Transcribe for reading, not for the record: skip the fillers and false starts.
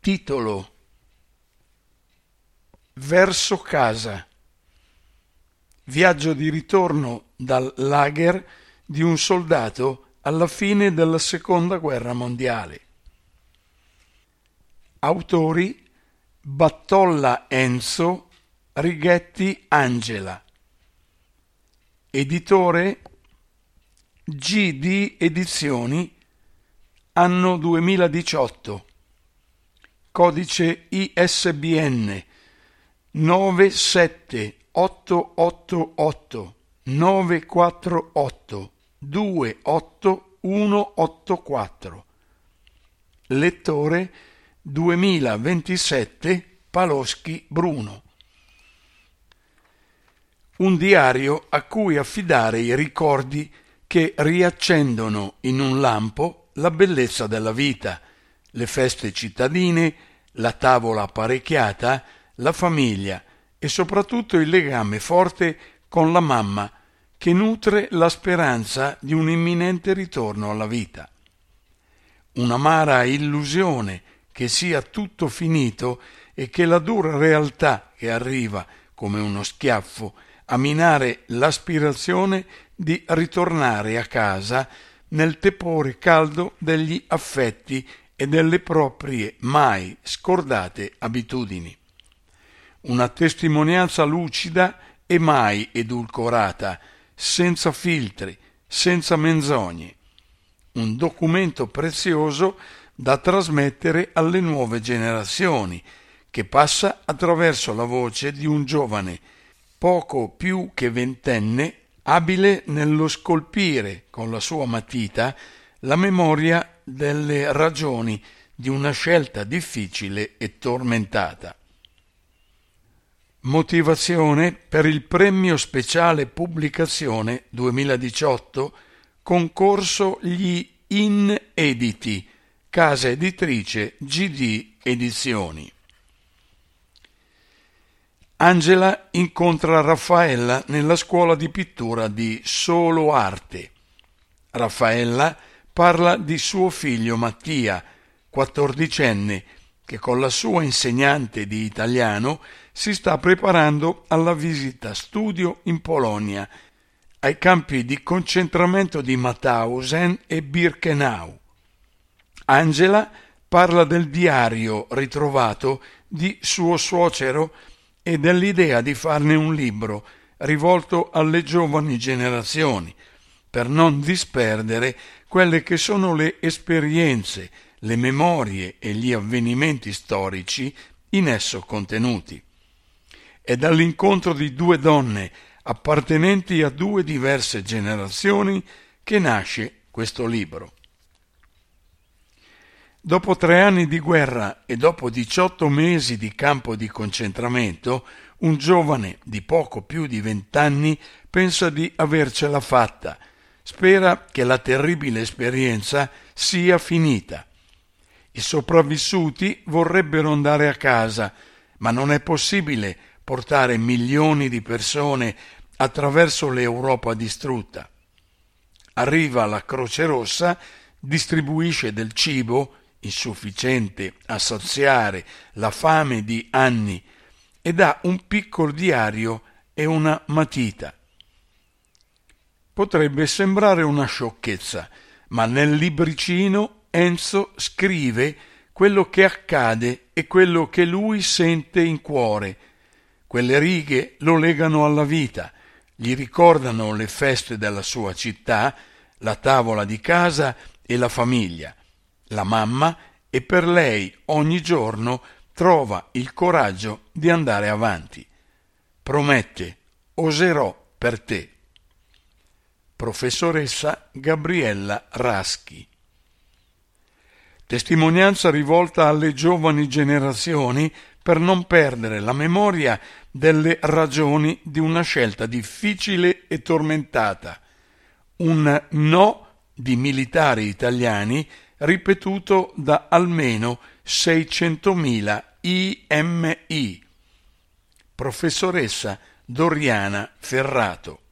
Titolo: Verso casa. Viaggio di ritorno dal lager di un soldato alla fine della Seconda Guerra Mondiale. Autori: Battolla Enzo, Righetti Angela. Editore: GD Edizioni, anno 2018. Codice ISBN 97888 948 28184. Lettore 2027 Paloschi Bruno. Un diario a cui affidare i ricordi che riaccendono in un lampo la bellezza della vita, le feste cittadine, la tavola apparecchiata, la famiglia e soprattutto il legame forte con la mamma che nutre la speranza di un imminente ritorno alla vita. Un'amara illusione che sia tutto finito e che la dura realtà che arriva come uno schiaffo a minare l'aspirazione di ritornare a casa nel tepore caldo degli affetti e delle proprie mai scordate abitudini. Una testimonianza lucida e mai edulcorata, senza filtri, senza menzogne. Un documento prezioso da trasmettere alle nuove generazioni, che passa attraverso la voce di un giovane, poco più che ventenne, abile nello scolpire con la sua matita la memoria delle ragioni di una scelta difficile e tormentata. Motivazione per il premio speciale pubblicazione 2018, concorso gli Inediti, casa editrice GD Edizioni. Angela incontra Raffaella nella scuola di pittura di Solo Arte. Raffaella parla di suo figlio Mattia, 14enne, che con la sua insegnante di italiano si sta preparando alla visita studio in Polonia, ai campi di concentramento di Mauthausen e Birkenau. Angela parla del diario ritrovato di suo suocero e dell'idea di farne un libro rivolto alle giovani generazioni, per non disperdere quelle che sono le esperienze, le memorie e gli avvenimenti storici in esso contenuti. È dall'incontro di due donne appartenenti a due diverse generazioni che nasce questo libro. Dopo 3 anni di guerra e dopo 18 mesi di campo di concentramento, un giovane di poco più di 20 anni pensa di avercela fatta. Spera che la terribile esperienza sia finita. I sopravvissuti vorrebbero andare a casa, ma non è possibile portare milioni di persone attraverso l'Europa distrutta. Arriva la Croce Rossa, distribuisce del cibo, insufficiente a saziare la fame di anni, e dà un piccolo diario e una matita. Potrebbe sembrare una sciocchezza, ma nel libricino Enzo scrive quello che accade e quello che lui sente in cuore. Quelle righe lo legano alla vita, gli ricordano le feste della sua città, la tavola di casa e la famiglia, la mamma, e per lei ogni giorno trova il coraggio di andare avanti. Promette: oserò per te. Professoressa Gabriella Raschi. Testimonianza rivolta alle giovani generazioni per non perdere la memoria delle ragioni di una scelta difficile e tormentata. Un no di militari italiani ripetuto da almeno 600.000 IMI. Professoressa Doriana Ferrato.